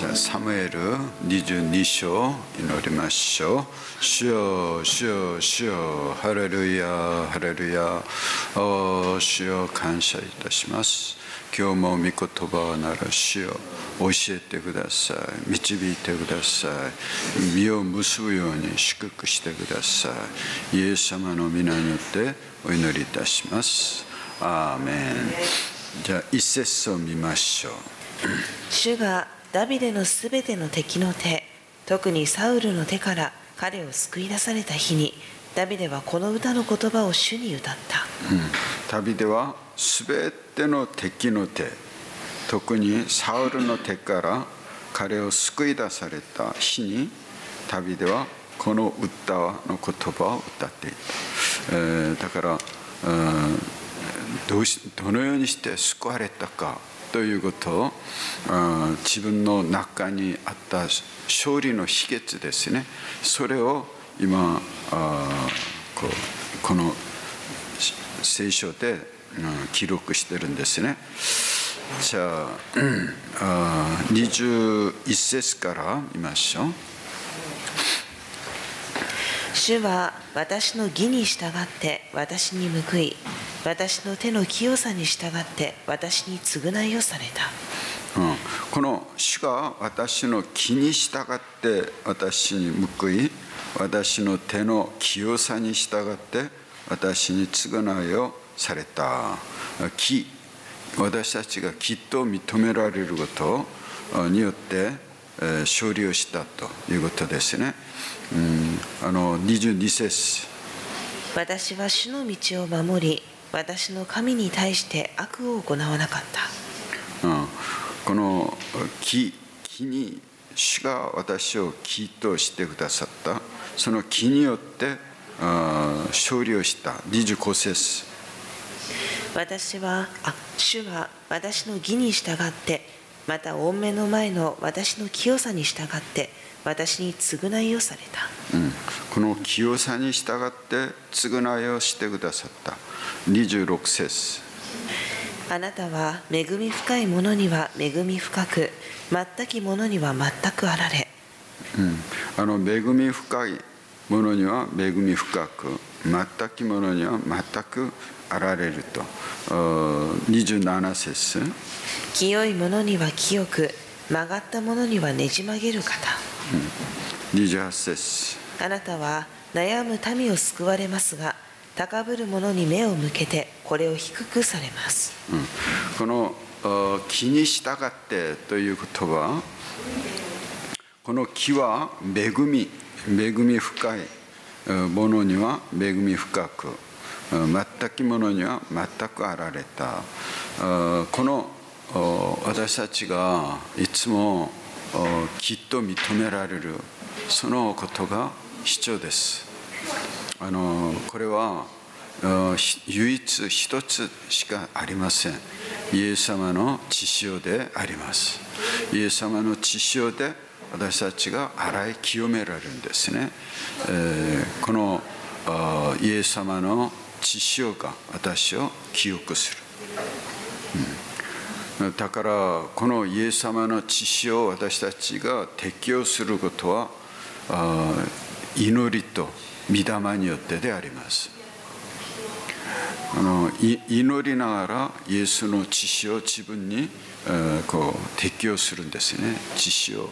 じゃあサムエル22章祈りましょう。主よ主よ主よ、ハレルヤハレルヤ。主よ感謝いたします。今日も御言葉なら主よ教えてください、導いてください、実を結ぶように祝福してください。イエス様の皆によってお祈りいたします。アーメン。じゃあ一節を見ましょう。 主がダビデのすべての敵の手、特にサウルの手から彼を救い出された日に、ダビデはこの歌の言葉を主に歌った。 ダビデはすべての敵の手、特にサウルの手から彼を救い出された日に、ダビデはこの歌の言葉を歌っていた。だからどのようにして救われたかということを、自分の中にあった勝利の秘訣ですね。それを今この聖書で記録してるんですね。じゃあ21節から見ましょう。 主は私の義に従って私に報い、私の手の清さに従って私に償いをされた。 この主が私の義に従って私に報い、私の手の清さに従って私に償いをされた。義、私たちがきっと認められることによって勝利をしたということですね。22節、 私は主の道を守り、私の神に対して悪を行わなかった。 この義に主が私を義としてくださった、その義によって勝利をした。25節、 主は私の義に従って、また御目の前の私の清さに従って私に償いをされた。 この清さに従って償いをしてくださった。26節、 あなたは恵み深い者には恵み深く、全き者には全くあられ。 恵み深い者には恵み深く、全き者には全くあられると。27節、 清い者には清く、曲がった者にはねじ曲げる方。 28節、 あなたは悩む民を救われますが、高ぶる者に目を向けてこれを低くされます。 この義に従ってという言葉、この義は恵み深い者には恵み深く、全き者には全くあられた。この私たちがいつもきっと認められるそのことが必要です。これは唯一一つしかありません。イエス様の血潮であります。イエス様の血潮で私たちが洗い清められるんですね。このイエス様の血潮が私を清くする。だからこのイエス様の血潮を私たちが適用することは祈りと御霊によってであります。祈りながらイエスの血潮を自分に適用するんですね。血潮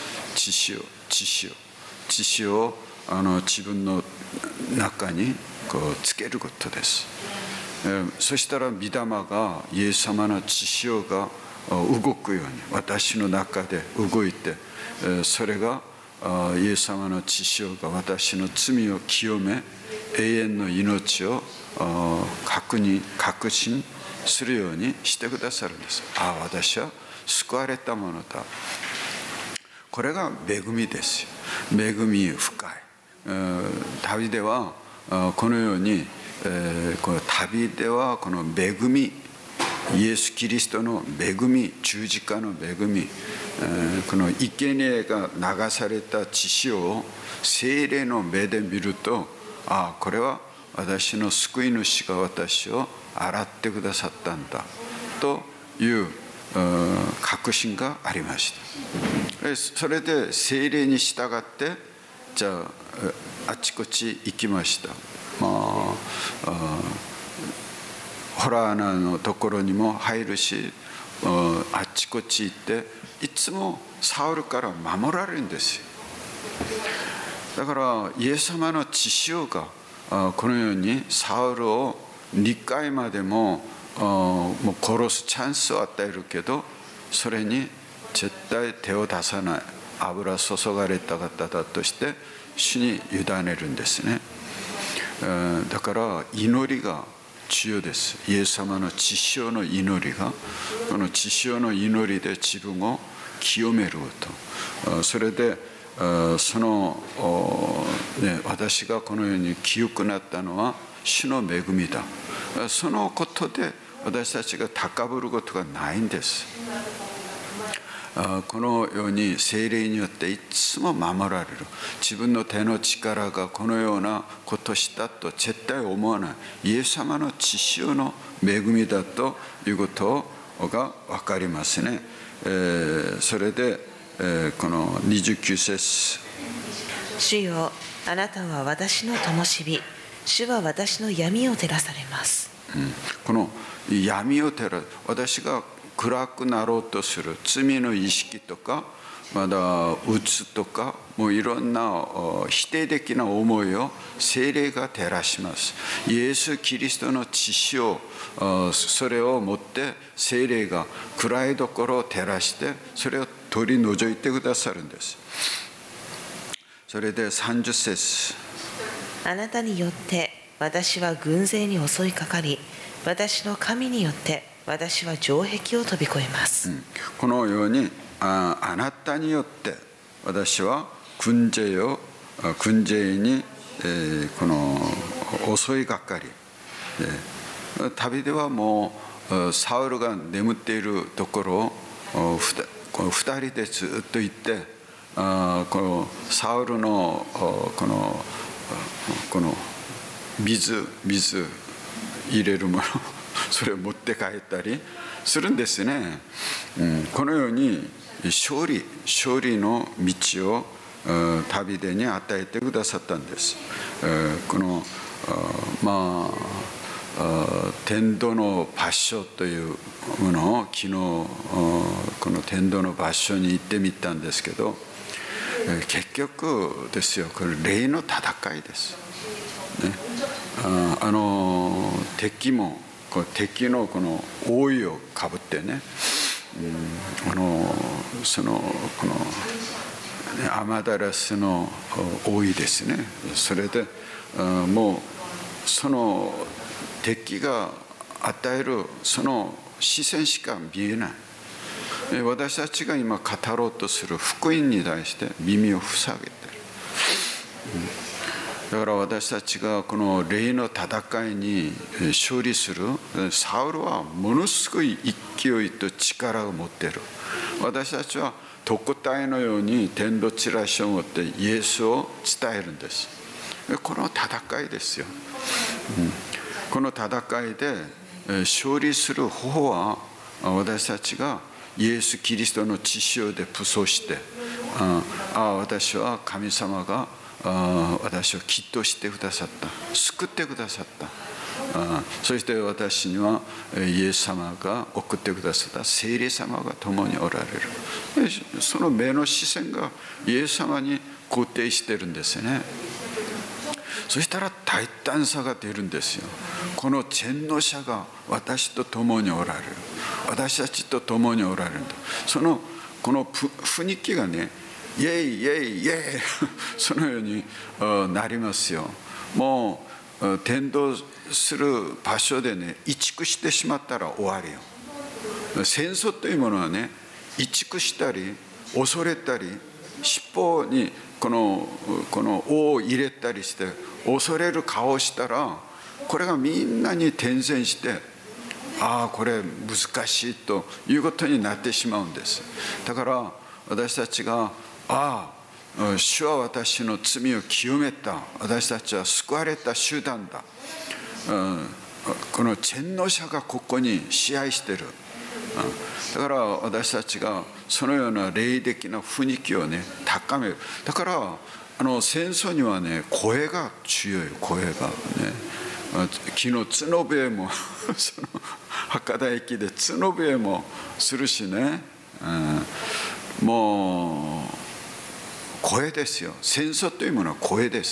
を自分の中につけることです。そしたら御霊がイエス様の血潮が動くように私の中で動いて、それがイエス様の血潮が私の罪を清め、永遠の命を確信するようにしてくださるんです。私は救われたものだ。これが恵みですよ。恵み深い。ダビデはこのように、ダビデはこの恵み、イエス・キリストの恵み、十字架の恵み、この生贄が流された血潮を聖霊の目で見ると、これは私の救い主が私を洗ってくださったんだという確信がありました。 それで聖霊に従ってじゃああちこち行きました。ホラー穴のところにも入るし、あっちこっち行っていつもサウルから守られるんですよ。だからイエス様の血潮がこのようにサウルを2回までもう殺すチャンスを与えるけど、それに絶対手を出さない油注がれた方だとして主に委ねるんですね。だから祈りが重要です。イエス様の血潮の祈りが、この血潮の祈りで自分を清めること、それでその、私がこのように清くなったのは主の恵みだ。そのことで私たちが高ぶることがないんです。このように聖霊によっていつも守られる。自分の手の力がこのようなことをしたと絶対思わない。イエス様の血潮の恵みだということが分かりますね。それで、この29節。 主よ、あなたは私の灯火、主は私の闇を照らされます。 この闇を照らす、私が暗くなろうとする罪の意識とか、まだ鬱とか、もういろんな否定的な思いを聖霊が照らします。イエス・キリストの血潮、それをもって聖霊が暗いところを照らして、それを取り除いてくださるんです。それで30節。 あなたによって私は軍勢に襲いかかり、私の神によって私は城壁を飛び越えます。 このようにあなたによって私は軍勢に、この襲いがかり、旅ではもうサウルが眠っているところを2人でずっと行って、このサウルのこの水入れるものそれを持って帰ったりするんですね。このように勝利の道を旅でに与えてくださったんです。この天道の場所というものを昨日この天道の場所に行ってみたんですけど、結局ですよ、これ霊の戦いです、ね。敵も敵のこの覆いをかぶってね、このアマダラスの覆いですね。それでもうその敵が与えるその視線しか見えない。私たちが今語ろうとする福音に対して耳を塞げてる。だから私たちがこの霊の戦いに勝利する、サウルはものすごい勢いと力を持っている。私たちは特対のように天道チラシを持ってイエスを伝えるんです。この戦いですよ。この戦いで勝利する方法は、私たちがイエス・キリストの血潮で武装して、私は神様が私をきっとしてくださった、救ってくださった、そして私にはイエス様が送ってくださった聖霊様が共におられる。その目の視線がイエス様に固定してるんですね。そしたら大胆さが出るんですよ。この全能者が私と共におられる、私たちと共におられるんだ。この雰囲気がね、イエイイエイイエイそのようになりますよ。もう転倒する場所でね、移築してしまったら終わりよ。戦争というものはね、移築したり恐れたり、尻尾にこの尾を入れたりして恐れる顔をしたら、これがみんなに転戦して、これ難しいということになってしまうんです。だから私たちが主は私の罪を清めた、私たちは救われた集団だ、この全能者がここに支配している。だから私たちがそのような霊的な雰囲気をね高める。だから戦争にはね声が強い、声がね。昨日角笛もその博多駅で角笛もするしね、もう声ですよ。戦争というものは声です。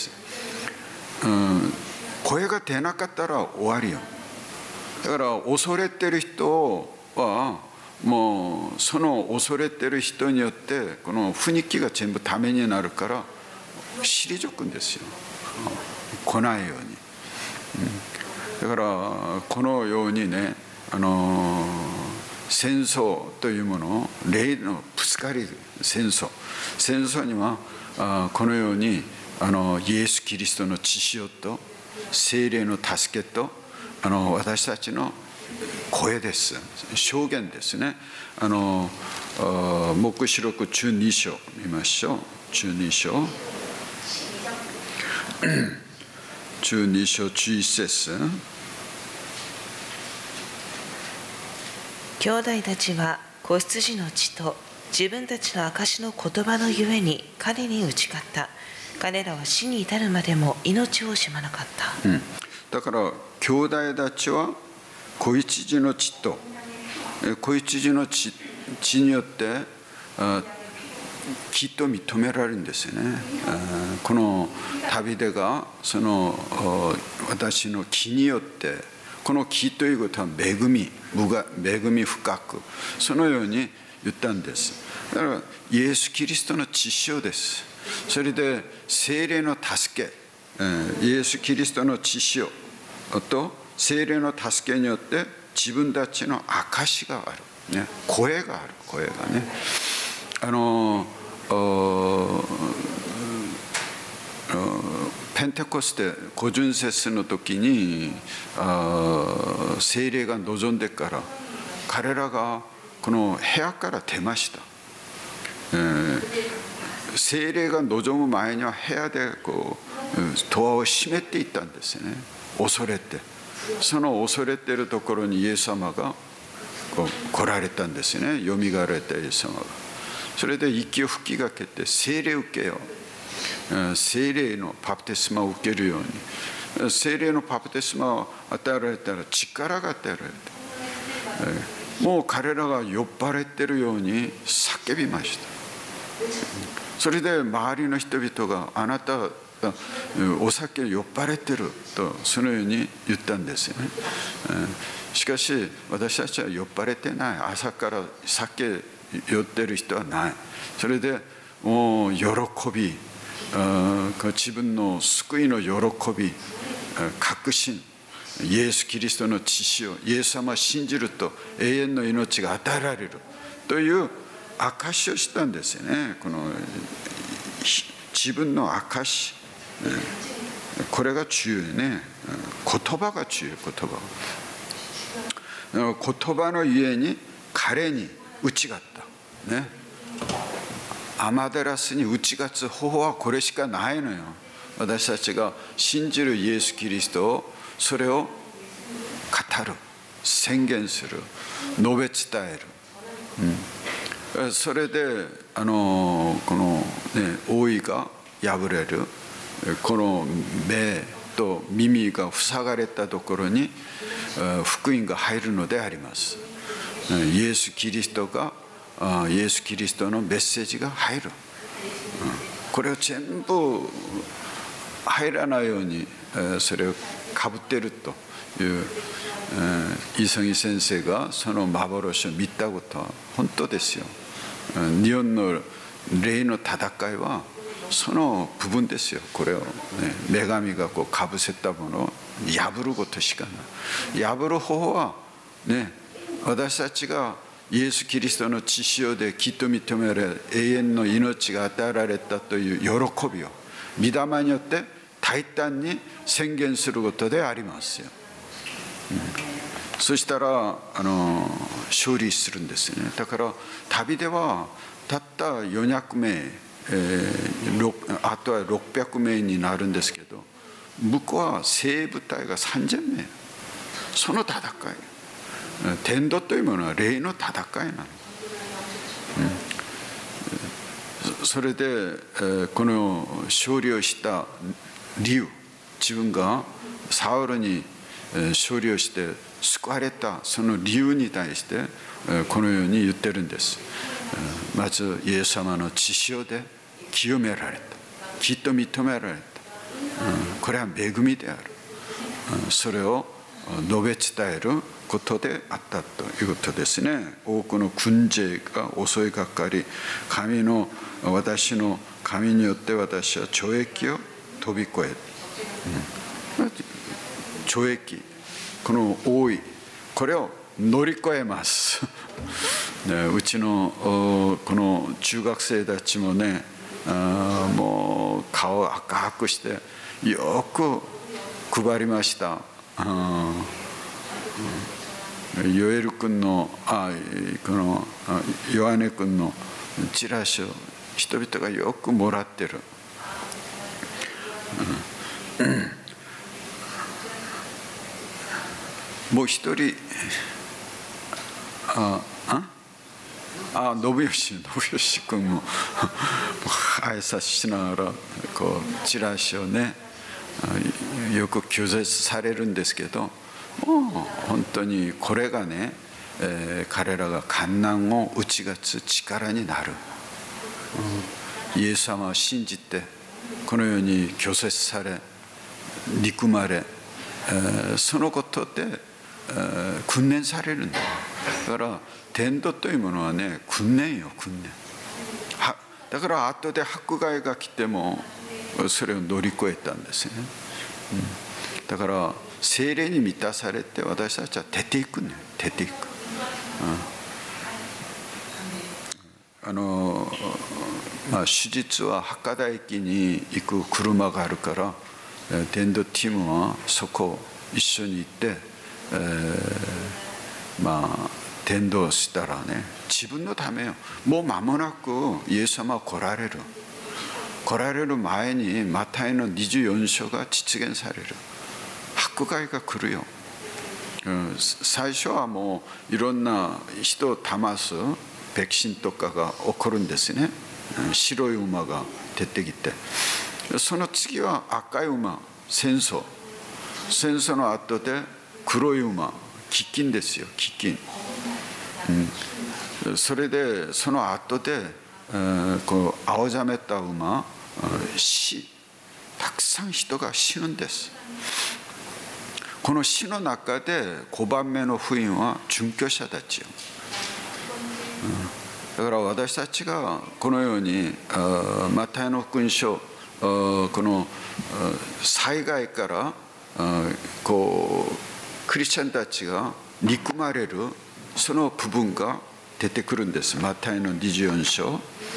声が出なかったら終わりよ。だから恐れてる人はもうその恐れてる人によってこの雰囲気が全部ためになるから退くんですよ、来ないように。だからこのようにね、戦争というものを霊のぶつかり戦争にはこのようにイエス・キリストの血潮と聖霊の助けと私たちの声です、証言ですね。黙示録12章見ましょう。12章11節。 兄弟たちは子羊の血と自分たちの証の言葉のゆえに彼に打ち勝った。彼らは死に至るまでも命を惜しまなかった。 だから兄弟たちは子羊の血と子羊の血によってきっと認められるんですよね。このダビデがその私の木によって、この木ということは恵み深く、そのように言ったんです。だからイエス・キリストの血潮です。それで聖霊の助け、イエス・キリストの血潮と聖霊の助けによって自分たちの証がある、ね、声がある、声がね。ペンテコステ五巡節の時に聖霊が望んでから彼らがこの部屋から出ました。聖霊が望む前には部屋でこうドアを閉めていったんですよね、恐れて。その恐れているところにイエス様がこう来られたんですよね、よみがえられたイエス様が。それで息を吹きかけて聖霊受けよう、聖霊のバプテスマを受けるように。聖霊のバプテスマを与えられたら力が与えられて、もう彼らが酔っ払っているように叫びました。それで周りの人々があなたがお酒酔っ払ってるとそのように言ったんですよね。しかし私たちは酔っ払ってない。朝から酒酔ってる人はない。それでもう喜び、自分の救いの喜び、確信、イエス・キリストの血潮、イエス様を信じると永遠の命が与えられるという証をしたんですよね。この自分の証、これが重要ね。言葉が重要、言葉のゆえに彼に打ち勝ったね。アマデラスに打ち勝つ方法はこれしかないのよ。私たちが信じるイエス・キリストを、それを語る、宣言する、述べ伝える、それでこのね覆いが破れる、この目と耳が塞がれたところに福音が入るのであります。イエス・キリストのメッセージが入る。これを全部入らないようにそれをかぶっているというイ・ソギ先生がその幻を見たことは本当ですよ。日本の霊の戦いはその部分ですよ。これを、ね、女神がこうかぶせたものを破ることしかない。破る方法はね、私たちがイエス・キリストの血潮できっと認められ永遠の命が与えられたという喜びを御霊によって大胆に宣言することでありますよ。そしたら勝利するんですよね。だから旅ではたった400名、あとは600名になるんですけど、向こうは精鋭部隊が3000名。その戦い、天道というものは霊の戦いなの。 それでこの勝利をした理由、自分がサウルに勝利をして救われたその理由に対してこのように言ってるんです。まずイエス様の血潮で清められた、きっと認められた、これは恵みである、それを述べ伝えることであったということですね。多くの軍勢が襲いかかり、私の神によって私は懲役を飛び越え、懲役、この多い、これを乗り越えますうちのこの中学生たちもね、もう顔を赤くしてよく配りました。ヨエル君のこのヨハネ君のチラシを人々がよくもらってる。もう一人、信義君も挨拶しながらこうチラシをね、よく拒絶されるんですけど、もう本当にこれがね、彼らが患難を打ち勝つ力になる。イエス様を信じてこのように拒絶され憎まれ、そのことで訓練されるんだ。だから伝道というものはね、訓練よ、訓練。だから後で迫害が来てもそれを乗り越えたんですよね。だから聖霊に満たされて私たちは出ていくね、出ていく。手術は博多駅に行く車があるから、伝道チームはそこ一緒に行って、伝道したらね、自分のためよ。もう間もなくイエス様は来られる前にマタイの24章が実現される。迫害が来るよ。最初はもういろんな人を騙す백신とかが起こるんですね。白い馬が出てきて、その次は赤い馬、戦争の後で黒い馬、飢饉ですよ、飢饉。それでその後でこう青ざめた馬、死、たくさん人が死ぬんです。この死の中で5番目の福音は殉教者たちよ。だから私たちがこのようにマタイの福音書、この災害からこうクリスチャンたちが憎まれるその部分が出てくるんです。マタイの24章。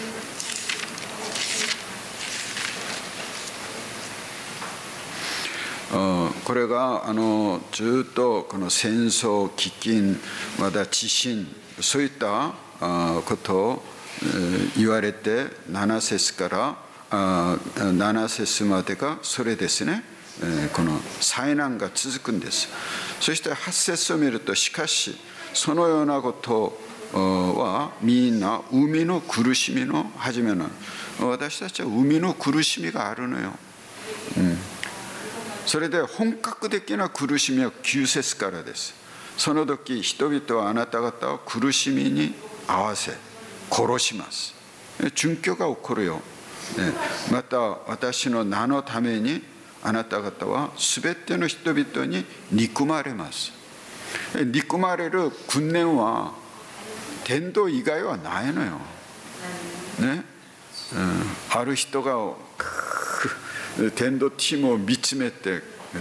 これがずっとこの戦争、飢饉、また地震、そういったことを言われて、7節から7節までがそれですね。この災難が続くんです。そして8節を見ると、しかしそのようなことはみんな海の苦しみの始めなの。私たちは海の苦しみがあるのよ。それで本格的な苦しみは9節からです。その時人々はあなた方を苦しみに合わせ殺します。殉教が起こるよ。また私の名のためにあなた方はすべての人々に憎まれます。憎まれる訓練は伝道以外はないのよ。ね、ある人が伝道チームを見つめて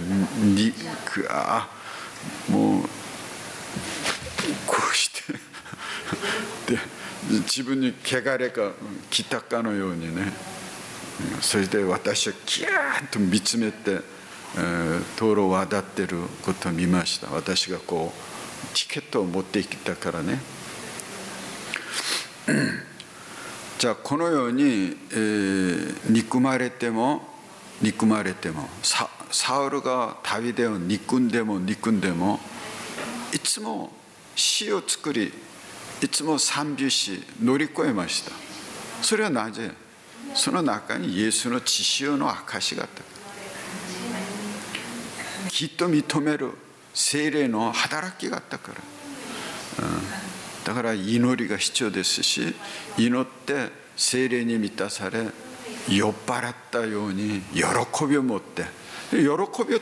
もうこうしてで自分に汚れが来たかのようにね、それで私はキャーッと見つめて道路を渡ってることを見ました。私がこうチケットを持ってきたからね。じゃあこのように、憎まれてもサウルがダビデを憎んでもいつも詩を作り、いつも賛美し乗り越えました。それはなぜ？ その中にイエスの血潮の証があった。きっと認める聖霊の働きがあったから、だから祈りが必要ですし、祈って聖霊に満たされ、酔っ払ったように喜びを持って喜びを伝える。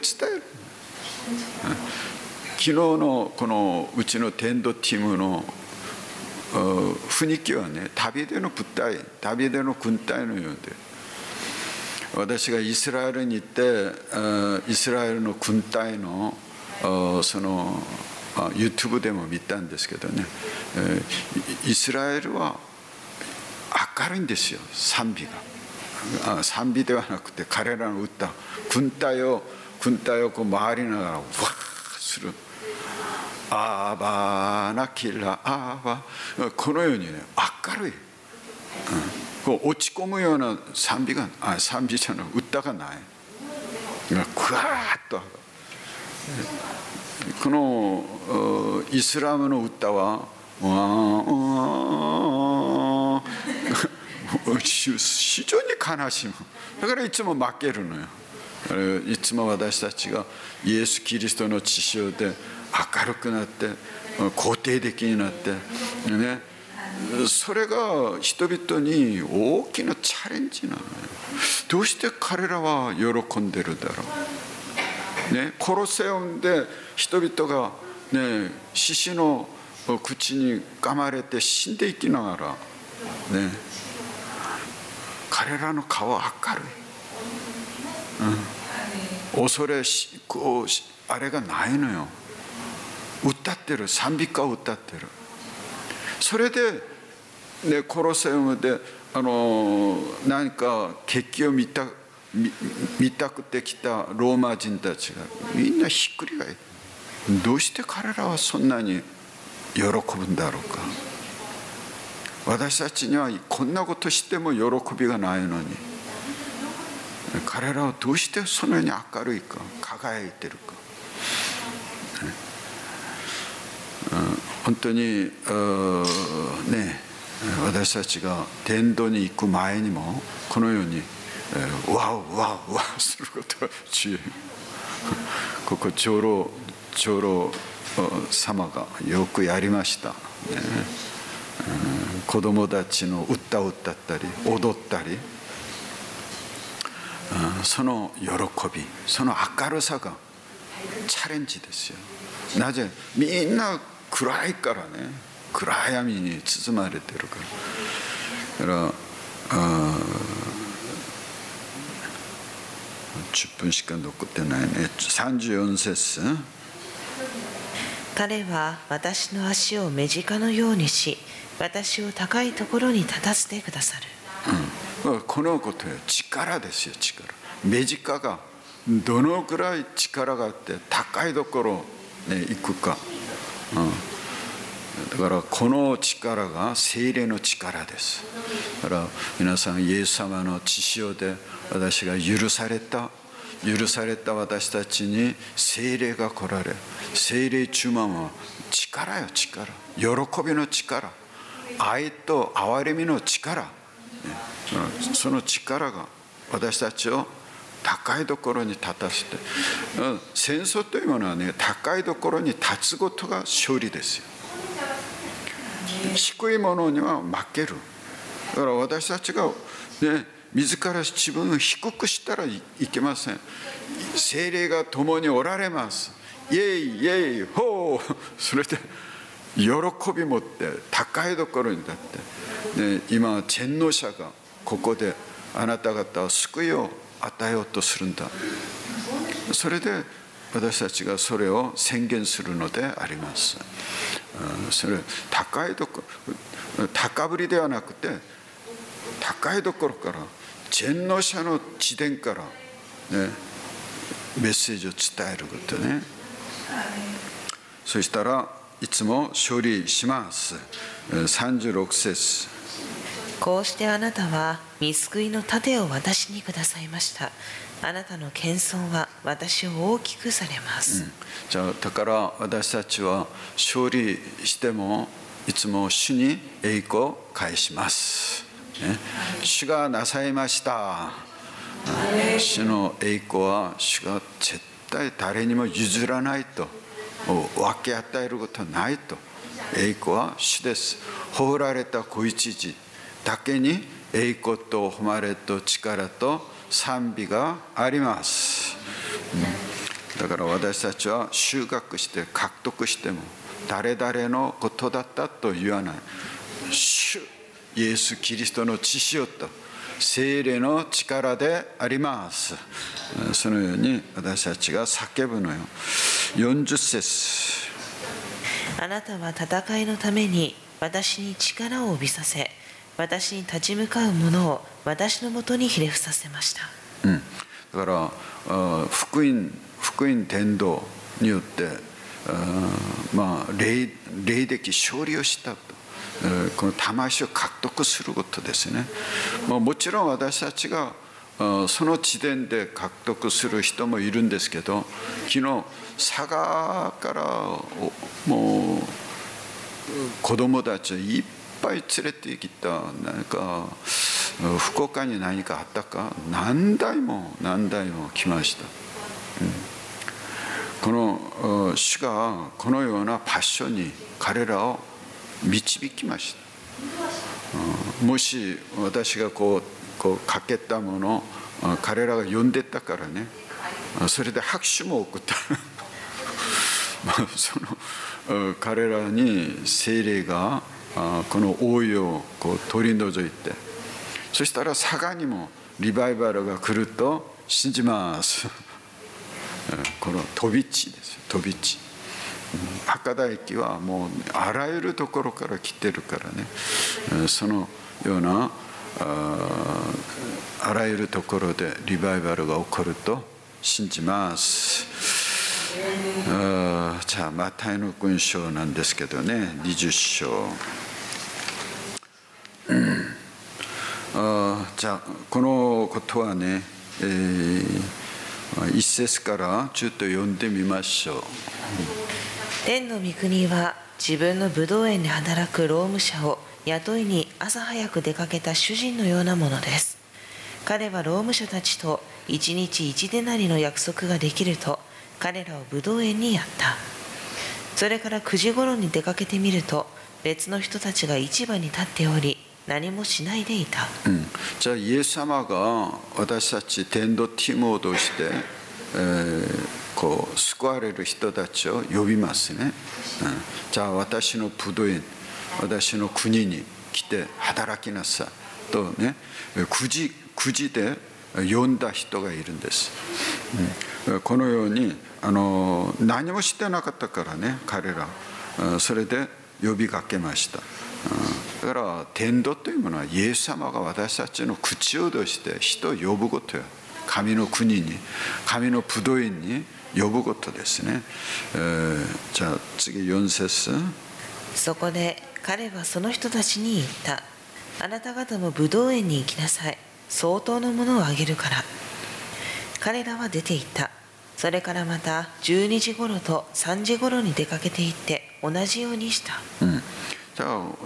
昨日のこのうちの伝道チームの雰囲気はね、ダビデの部隊、ダビデの軍隊のようで、私がイスラエルに行ってイスラエルの軍隊のそのYouTube でも見たんですけどね、イスラエルは明るいんですよ、賛美が。賛美ではなくて彼らの歌、軍隊をこう回りながらわーする、アーバーナキラアーバー、このようにね明るい、こう落ち込むような賛美じゃない、歌がない、ぐわーっと。このイスラムの歌は非常に悲しむ。だからいつも負けるのよ。いつも私たちがイエス・キリストの血潮で明るくなって肯定的になってね、それが人々に大きなチャレンジなのよ。どうして彼らは喜んでるだろうね。コロセオンで人々がね、獅子の口に噛まれて死んでいきながらね、彼らの顔は明るい、恐れこうあれがないのよ。歌ってる、賛美歌を歌ってる。それで、ね、コロセウムで何か血気を見たくてきたローマ人たちがみんなひっくり返る。どうして彼らはそんなに喜ぶんだろうか。私たちにはこんなことしても喜びがないのに、彼らはどうしてそのように明るいか、輝いてるか。本当にね、私たちが伝道に行く前にもこのようにワウワウワウすることが重要。ここ長老様がよくやりました、ね、子供たちの歌を歌ったり踊ったり、その喜び、その明るさがチャレンジですよ。なぜみんな暗いからね、暗闇に包まれてるから。だから10分しか残ってないね。34節。 彼は私の足を目近のようにし、私を高いところに立たせてくださる。 このことは力ですよ、力。目近がどのくらい力があって高いところに行くか、だからこの力が聖霊の力です。だから皆さん、イエス様の血潮で私が許された私たちに聖霊が来られ、聖霊中満は力よ、力、喜びの力、愛と憐れみの力、その力が私たちを高いところに立たせて、戦争というものはね、高いところに立つことが勝利ですよ。低いものには負ける。だから私たちがね、自ら自分を低くしたらいけません。聖霊が共におられます。イエイイエイホー、それで喜び持って高いところに立って、ね、今全能者がここであなた方は救いを与えようとするんだ。それで私たちがそれを宣言するのであります。それ高いところ、高ぶりではなくて高いところから、全能者の地点から、ね、メッセージを伝えることね。そしたらいつも勝利します。36節。 こうしてあなたは御救いの盾を私にくださいました。あなたの謙遜は私を大きくされます。 じゃあだから私たちは勝利してもいつも主に栄光を返します。 主がなさいました。主の栄光は主が絶対誰にも譲らないと、分け与えることはないと。栄光は主です。誇られた子羊だけに栄光と誉れと力と賛美があります。だから私たちは収穫して獲得しても誰々のことだったと言わない。主イエス・キリストの血潮と聖霊の力であります。そのように私たちが叫ぶのよ。40節。 あなたは戦いのために私に力を帯びさせ、私に立ち向かう者を私のもとにひれ伏させました。 だから福音伝道によって霊的勝利をしたと、この魂を獲得することですね。もちろん私たちがその地点で獲得する人もいるんですけど、昨日佐賀からもう子供たちをいっぱい連れてきた。なんか福岡に何かあったか、何台も来ました。この主がこのようなパッションに彼らを導きました。もし私がこうかけたものを彼らが呼んでたからね、それで拍手も送ったその彼らに聖霊がこの覆いを取り除いて、そしたら佐賀にもリバイバルが来ると信じますこの飛び地です。飛び地。博多駅はもうあらゆるところから来てるからね、そのようなあらゆるところでリバイバルが起こると信じます。じゃあマタイの群章なんですけどね、20章。じゃあこのことはね、1節からちょっと読んでみましょう。 天の御国は自分の葡萄園で働く労務者を雇いに朝早く出かけた主人のようなものです。彼は労務者たちと1日1デナリの約束ができると彼らを葡萄園にやった。それから9時ごろに出かけてみると別の人たちが市場に立っており何もしないでいた。 じゃあイエス様が私たち伝道チームを通して、救われる人たちを呼びますね。じゃあ私の葡萄園、私の国に来て働きなさいとね、9時で呼んだ人がいるんです。このように何もしてなかったからね、彼らそれで呼びかけました。だから伝道というものはイエス様が私たちの口を通して人を呼ぶことよ。神の国に、神の葡萄園に呼ぶことですね。じゃあ次4節。 そこで彼はその人たちに言った。あなた方も葡萄園に行きなさい。相当のものをあげるから。彼らは出て行った。それからまた12時ごろと3時ごろに出かけて行って同じようにした。 じゃあ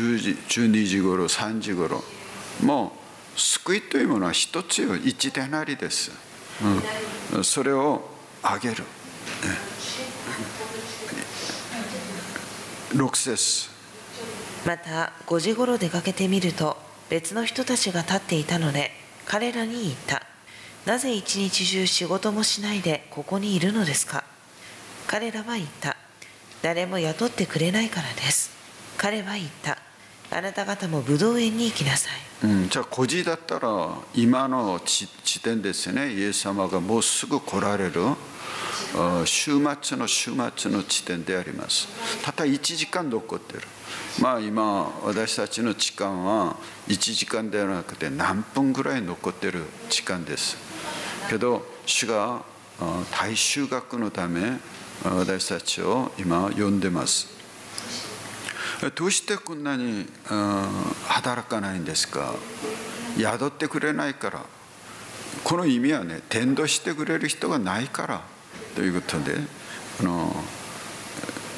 12時ごろ3時ごろ、もう救いというものは一つよ、1デナリです。それをあげる。6節。 また5時ごろ出かけてみると別の人たちが立っていたので彼らに言った。なぜ一日中仕事もしないでここにいるのですか。彼らは言った。誰も雇ってくれないからです。彼は言った。あなた方も葡萄園に行きなさい。 じゃあ5時だったら今の地点ですね。イエス様がもうすぐ来られる週末の地点であります。たった1時間残ってる。今私たちの時間は1時間ではなくて何分ぐらい残ってる時間ですけど、主が大収穫のため私たちを今呼んでます。どうしてこんなに働かないんですか。宿ってくれないから。この意味はね、伝道してくれる人がないからということで、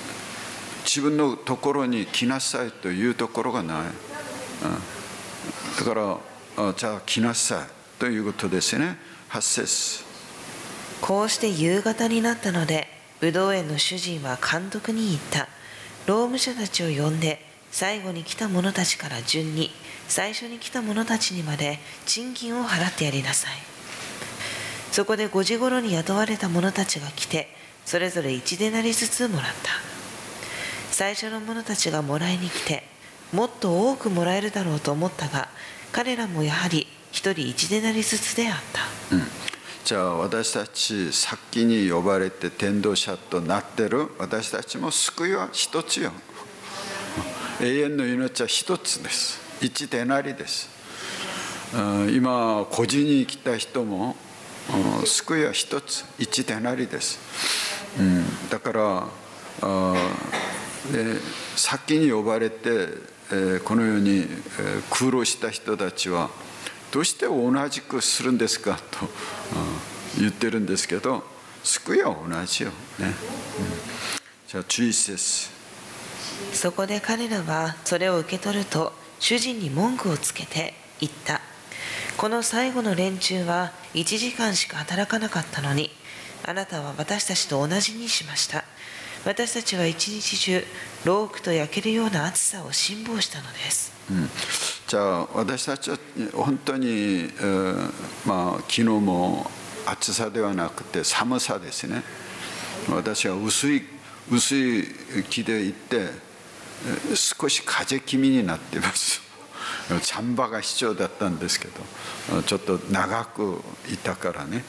自分のところに来なさいというところがない。 だからじゃあ来なさいということですね。8節。 こうして夕方になったので、ブドウ園の主人は監督に言った。労務者たちを呼んで、最後に来た者たちから順に、最初に来た者たちにまで賃金を払ってやりなさい。そこで5時ごろに雇われた者たちが来て、それぞれ1デナリずつもらった。最初の者たちがもらいに来て、もっと多くもらえるだろうと思ったが、彼らもやはり1人1デナリずつであった。 じゃあ私たち先に呼ばれて伝道者となってる私たちも救いは一つよ。永遠の命は一つです。1デナリです。今個人に来た人も救いは一つ、1デナリです。だから先に呼ばれてこのように苦労した人たちはどうして同じくするんですかと言ってるんですけど、救いは同じよね。じゃあ11節。 そこで彼らはそれを受け取ると、主人に文句をつけて言った。この最後の連中は1時間しか働かなかったのに、あなたは私たちと同じにしました。私たちは一日中ロークと焼けるような暑さを辛抱したのです。 じゃあ私たちは本当に、昨日も暑さではなくて寒さですね。私は薄い木で行って少し風気味になっています。チャンバが必要だったんですけど、ちょっと長くいたからね。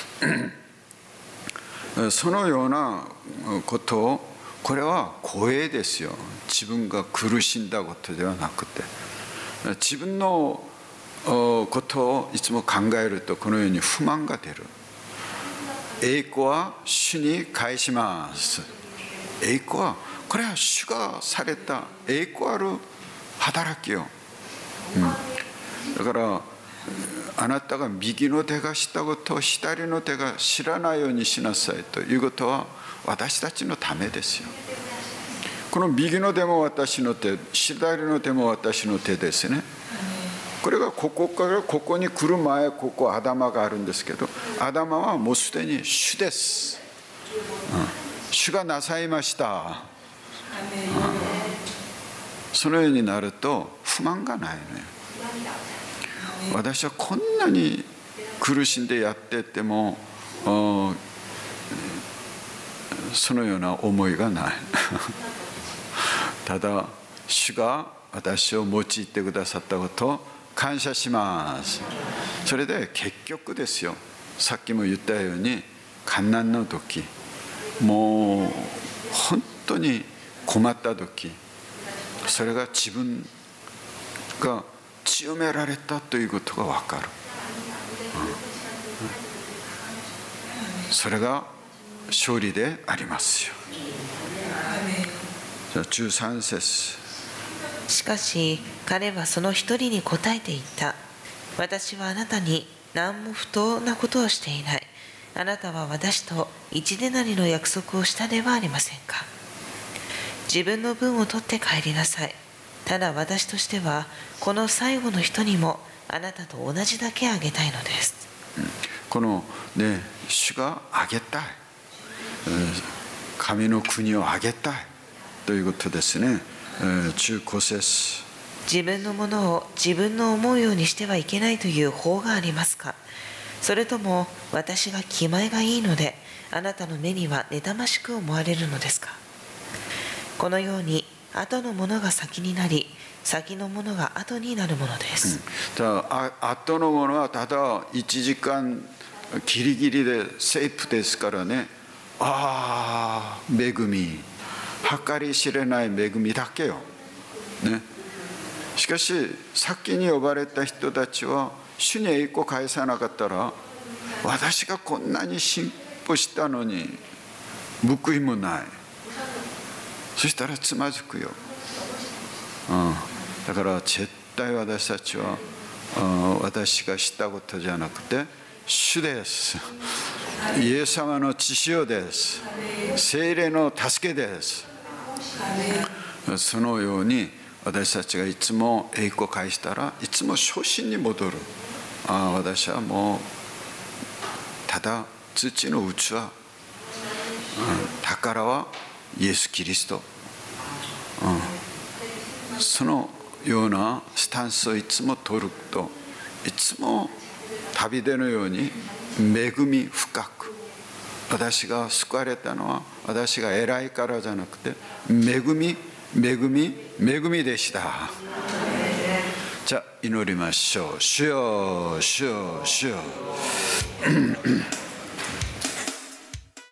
そのようなことを、これは光栄ですよ。自分が苦しんだことではなくて、自分のことをいつも考えるとこのように不満が出る。栄光は主に返します。栄光はこれは主がされた栄光ある働きよ。だからあなたが右の手がしたことを左の手が知らないようにしなさいということは私たちのためですよ。この右の手も私の手、左の手も私の手ですね。これがここからここに来る前、ここ頭があるんですけど、頭はもうすでに主です。主がなさいました。そのようになると不満がないのよ。私はこんなに苦しんでやっててもそのような思いがない。ただ主が私を用いてくださったことを感謝します。それで結局ですよ、さっきも言ったように患難の時、もう本当に困った時、それが自分が強められたということが分かる。それが勝利でありますよ。じゃあ13節。 しかし彼はその一人に答えて言った。私はあなたに何も不当なことをしていない。あなたは私と1デナリの約束をしたではありませんか。自分の分を取って帰りなさい。ただ私としてはこの最後の人にもあなたと同じだけあげたいのです。 このね、主があげたい、神の国をあげたいということですね。15節。 自分のものを自分の思うようにしてはいけないという法がありますか。それとも私が気前がいいのであなたの目には妬ましく思われるのですか。このように後のものが先になり、先のものが後になるものです。 後のものはただ1時間ギリギリでセーフですからね。恵み、計り知れない恵みだけよ、ね。しかし先に呼ばれた人たちは主に栄光を返さなかったら、私がこんなに進歩したのに報いもない。そしたらつまずくよ。だから絶対私たちは私がしたことじゃなくて主です。イエス様の血潮です。聖霊の助けです。そのように私たちがいつも栄光を返したらいつも初心に戻る。私はもうただ土の器、宝はイエス・キリスト、そのようなスタンスをいつも取ると、いつも旅でのように恵み深く、私が救われたのは私が偉いからじゃなくて恵みでした。じゃあ祈りましょう。主よ主よ主よ